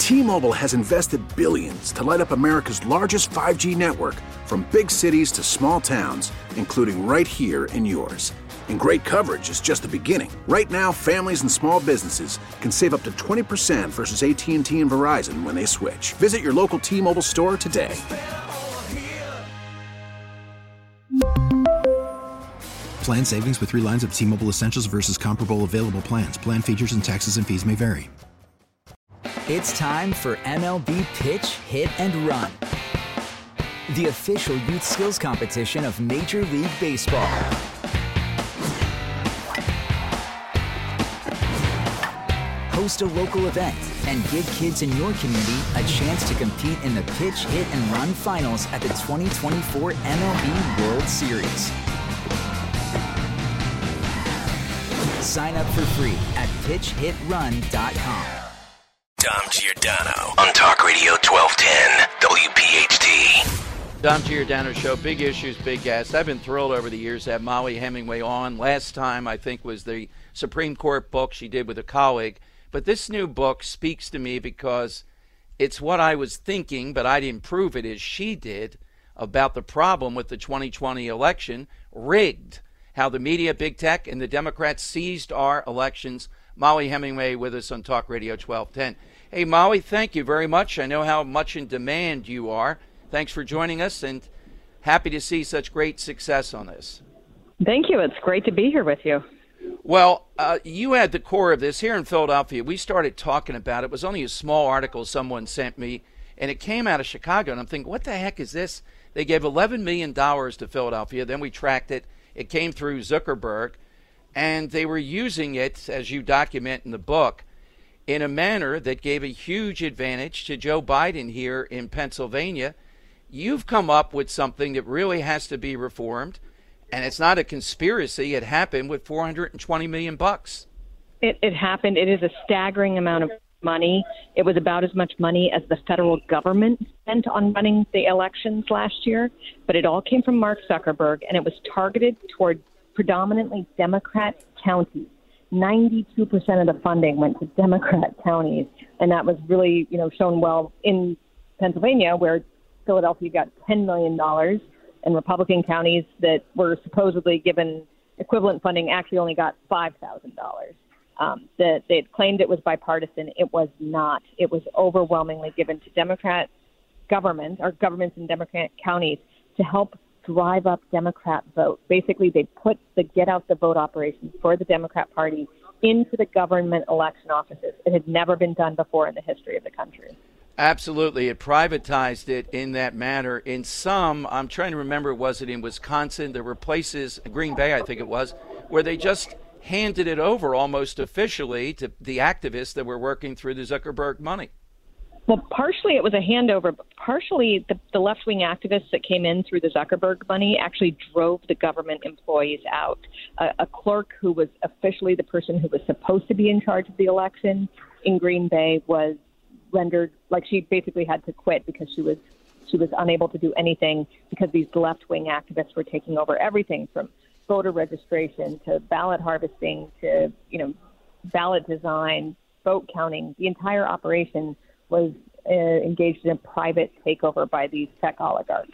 T-Mobile has invested billions to light up America's largest 5G network, from big cities to small towns, including right here in yours. And great coverage is just the beginning. Right now, families and small businesses can save up to 20% versus AT&T and Verizon when they switch. Visit your local T-Mobile store today. Plan savings with 3 lines of T-Mobile Essentials versus comparable available plans. Plan features and taxes and fees may vary. It's time for MLB Pitch, Hit, and Run, the official youth skills competition of Major League Baseball. Host a local event and give kids in your community a chance to compete in the Pitch, Hit, and Run finals at the 2024 MLB World Series. Sign up for free at pitchhitrun.com. Dom Giordano on Talk Radio 1210 WPHT. Dom Giordano Show, big issues, big guests. I've been thrilled over the years to have Mollie Hemingway on. Last time, I think, was the Supreme Court book she did with a colleague. But this new book speaks to me because it's what I was thinking, but I didn't prove it as she did, about the problem with the 2020 election, rigged. How the media, big tech, and the Democrats seized our elections. Mollie Hemingway with us on Talk Radio 1210. Hey, Mollie, thank you very much. I know how much in demand you are. Thanks for joining us, and happy to see such great success on this. Thank you. It's great to be here with you. Well, you had the core of this here in Philadelphia. We started talking about it. It was only a small article someone sent me, and it came out of Chicago, and I'm thinking, what the heck is this? They gave $11 million to Philadelphia. Then we tracked it. It came through Zuckerberg, and they were using it, as you document in the book, in a manner that gave a huge advantage to Joe Biden here in Pennsylvania. You've come up with something that really has to be reformed, and it's not a conspiracy. It happened with $420 million. It happened. It is a staggering amount of money. It was about as much money as the federal government spent on running the elections last year, but it all came from Mark Zuckerberg, and it was targeted toward predominantly Democrat counties. 92% of the funding went to Democrat counties, and that was really, shown well in Pennsylvania, where Philadelphia got $10 million, and Republican counties that were supposedly given equivalent funding actually only got $5,000. They claimed it was bipartisan. It was not. It was overwhelmingly given to Democrat governments or governments in Democrat counties to help drive up Democrat vote. Basically, they put the get out the vote operation for the Democrat Party into the government election offices. It had never been done before in the history of the country. Absolutely. It privatized it in that manner. In some, I'm trying to remember, was it in Wisconsin? There were places, Green Bay, I think it was, where they just handed it over almost officially to the activists that were working through the Zuckerberg money. Well, partially it was a handover, but partially the left-wing activists that came in through the Zuckerberg money actually drove the government employees out. A clerk who was officially the person who was supposed to be in charge of the election in Green Bay was rendered, like she basically had to quit because she was unable to do anything because these left-wing activists were taking over everything from voter registration to ballot harvesting to, ballot design, vote counting. The entire operation was engaged in a private takeover by these tech oligarchs.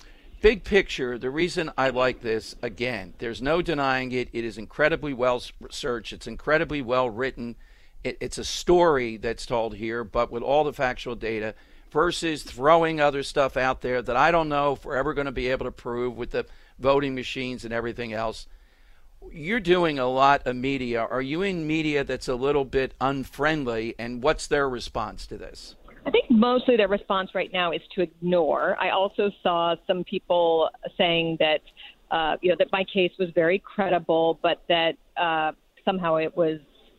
Big picture, the reason I like this, again, there's no denying it. It is incredibly well researched. It's incredibly well written. It's a story that's told here, but with all the factual data versus throwing other stuff out there that I don't know if we're ever going to be able to prove with the voting machines and everything else. You're doing a lot of media. Are you in media that's a little bit unfriendly, and what's their response to this? I think mostly their response right now is to ignore. I also saw some people saying that, that my case was very credible, but that somehow it was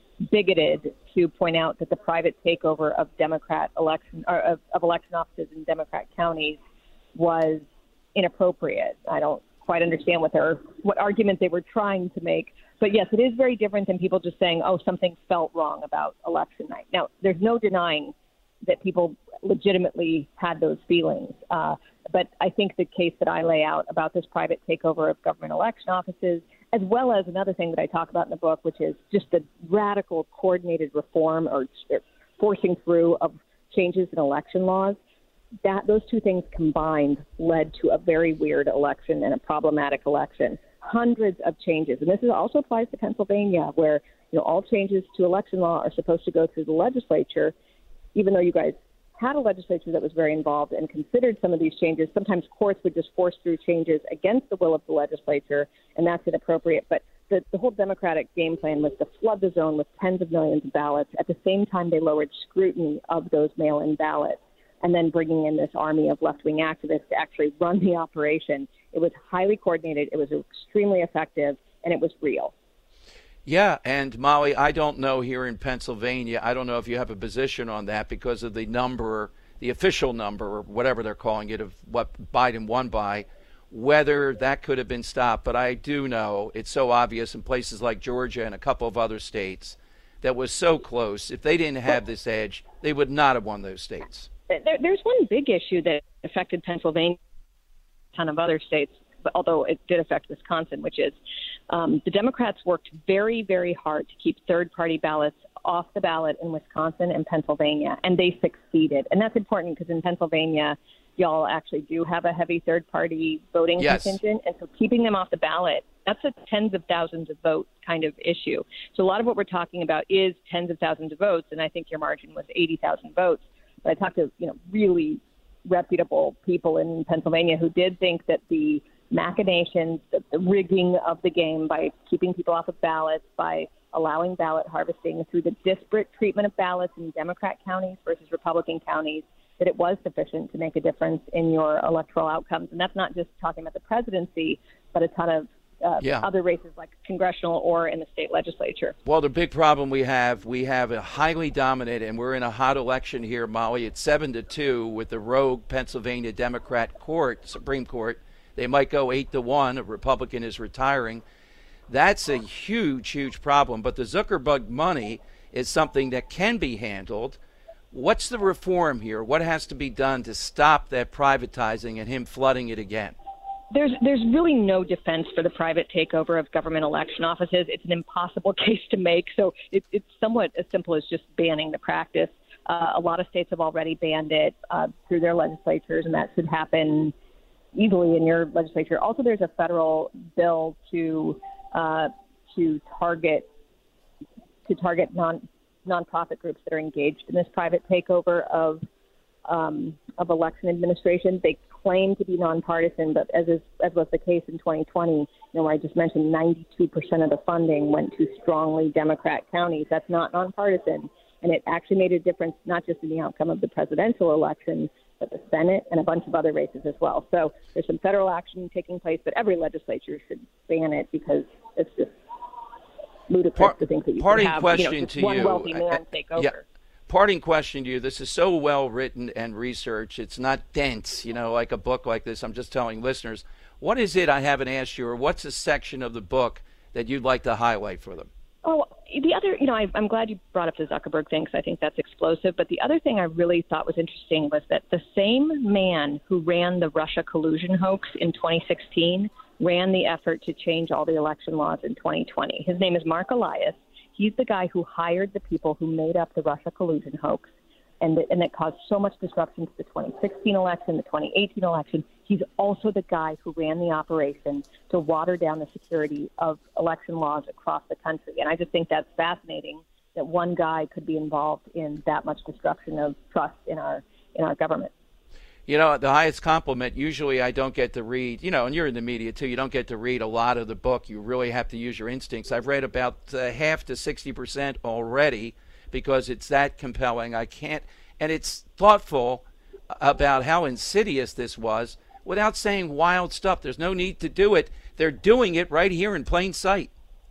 bigoted to point out that the private takeover of Democrat election or of election offices in Democrat counties was inappropriate. I don't quite understand what argument they were trying to make. But yes, it is very different than people just saying, oh, something felt wrong about election night. Now, there's no denying that people legitimately had those feelings. But I think the case that I lay out about this private takeover of government election offices, as well as another thing that I talk about in the book, which is just the radical coordinated reform or forcing through of changes in election laws, those two things combined led to a very weird election and a problematic election. Hundreds of changes, and this also applies to Pennsylvania, where all changes to election law are supposed to go through the legislature, even though you guys had a legislature that was very involved and considered some of these changes. Sometimes courts would just force through changes against the will of the legislature, and that's inappropriate. But the whole Democratic game plan was to flood the zone with tens of millions of ballots. At the same time, they lowered scrutiny of those mail-in ballots, and then bringing in this army of left-wing activists to actually run the operation. It was highly coordinated, it was extremely effective, and it was real. Yeah, and Molly, I don't know here in Pennsylvania, I don't know if you have a position on that because of the number, the official number, or whatever they're calling it, of what Biden won by, whether that could have been stopped. But I do know it's so obvious in places like Georgia and a couple of other states that was so close. If they didn't have this edge, they would not have won those states. There's one big issue that affected Pennsylvania, a ton of other states, but although it did affect Wisconsin, which is the Democrats worked very, very hard to keep third-party ballots off the ballot in Wisconsin and Pennsylvania, and they succeeded. And that's important because in Pennsylvania, y'all actually do have a heavy third-party voting contingent, and so keeping them off the ballot, that's a tens of thousands of votes kind of issue. So a lot of what we're talking about is tens of thousands of votes, and I think your margin was 80,000 votes. But I talked to really reputable people in Pennsylvania who did think that the machinations, the rigging of the game by keeping people off of ballots, by allowing ballot harvesting through the disparate treatment of ballots in Democrat counties versus Republican counties, that it was sufficient to make a difference in your electoral outcomes. And that's not just talking about the presidency, but a ton of other races like congressional or in the state legislature. Well, the big problem we have a highly dominated, and we're in a hot election here, Molly. It's 7-2 with the rogue Pennsylvania Democrat court, Supreme Court. They might go 8-1. A Republican is retiring. That's a huge, huge problem. But the Zuckerberg money is something that can be handled. What's the reform here? What has to be done to stop that privatizing and him flooding it again? There's really no defense for the private takeover of government election offices. It's an impossible case to make. So it's somewhat as simple as just banning the practice. A lot of states have already banned it through their legislatures, and that should happen easily in your legislature. Also, there's a federal bill to target nonprofit groups that are engaged in this private takeover of election administration. They claim to be nonpartisan, but as was the case in 2020, where I just mentioned 92% of the funding went to strongly Democrat counties. That's not nonpartisan, and it actually made a difference not just in the outcome of the presidential election, but the Senate and a bunch of other races as well. So there's some federal action taking place, but every legislature should ban it because it's just ludicrous to think that you can have one wealthy man take over. Yeah. Parting question to you. This is so well written and researched. It's not dense, like a book like this. I'm just telling listeners, what is it I haven't asked you, or what's a section of the book that you'd like to highlight for them? Oh, the other, I'm glad you brought up the Zuckerberg thing because I think that's explosive. But the other thing I really thought was interesting was that the same man who ran the Russia collusion hoax in 2016 ran the effort to change all the election laws in 2020. His name is Mark Elias. He's the guy who hired the people who made up the Russia collusion hoax, and that caused so much disruption to the 2016 election, the 2018 election. He's also the guy who ran the operation to water down the security of election laws across the country. And I just think that's fascinating that one guy could be involved in that much destruction of trust in our government. The highest compliment, usually I don't get to read, and you're in the media too, you don't get to read a lot of the book. You really have to use your instincts. I've read about half to 60% already because it's that compelling. I can't, and it's thoughtful about how insidious this was without saying wild stuff. There's no need to do it. They're doing it right here in plain sight.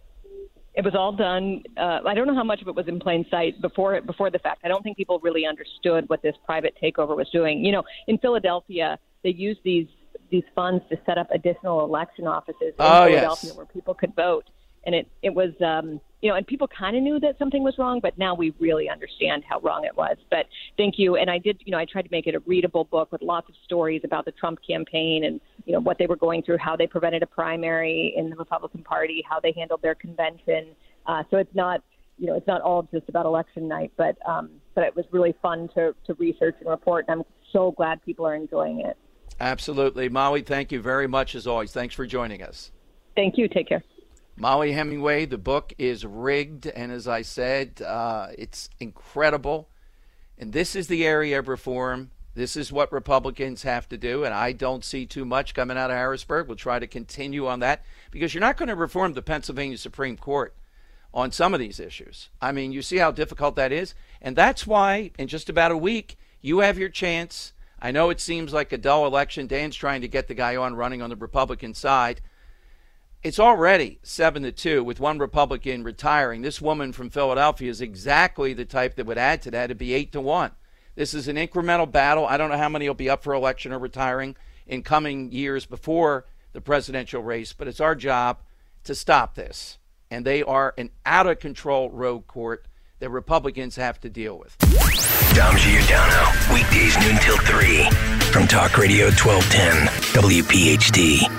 It was all done. I don't know how much of it was in plain sight before the fact. I don't think people really understood what this private takeover was doing. In Philadelphia, they used these funds to set up additional election offices in Philadelphia where people could vote. And it was, and people kind of knew that something was wrong, but now we really understand how wrong it was. But thank you. And I did, I tried to make it a readable book with lots of stories about the Trump campaign and, what they were going through, how they prevented a primary in the Republican Party, how they handled their convention. So it's not all just about election night, but but it was really fun to research and report, and I'm so glad people are enjoying it. Absolutely. Molly, thank you very much as always. Thanks for joining us. Thank you. Take care. Molly Hemingway, the book is Rigged, and as I said, it's incredible. And this is the area of reform. This is what Republicans have to do, and I don't see too much coming out of Harrisburg. We'll try to continue on that because you're not going to reform the Pennsylvania Supreme Court on some of these issues. I mean, you see how difficult that is, and that's why in just about a week you have your chance. I know it seems like a dull election. Dan's trying to get the guy on running on the Republican side. It's already 7-2 with one Republican retiring. This woman from Philadelphia is exactly the type that would add to that. It'd be 8-1. This is an incremental battle. I don't know how many will be up for election or retiring in coming years before the presidential race, but it's our job to stop this. And they are an out-of-control rogue court that Republicans have to deal with. Dom Giordano, weekdays noon till 3 from Talk Radio 1210 WPHT.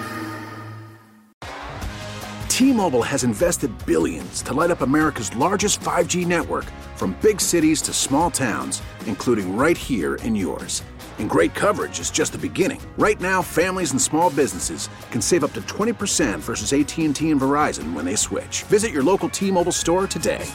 T-Mobile has invested billions to light up America's largest 5G network, from big cities to small towns, including right here in yours. And great coverage is just the beginning. Right now, families and small businesses can save up to 20% versus AT&T and Verizon when they switch. Visit your local T-Mobile store today.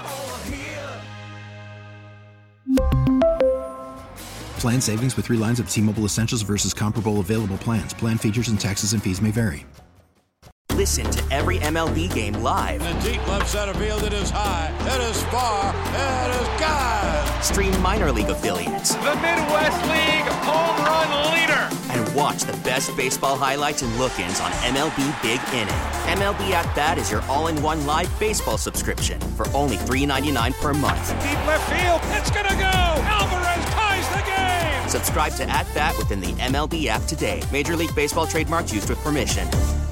Plan savings with 3 lines of T-Mobile Essentials versus comparable available plans. Plan features and taxes and fees may vary. Listen to every MLB game live. In the deep left center field, it is high, it is far, it is gone. Stream minor league affiliates. The Midwest League home run leader. And watch the best baseball highlights and look-ins on MLB Big Inning. MLB At Bat is your all-in-one live baseball subscription for only $3.99 per month. Deep left field, it's gonna go. Alvarez ties the game. Subscribe to At Bat within the MLB app today. Major League Baseball trademarks used with permission.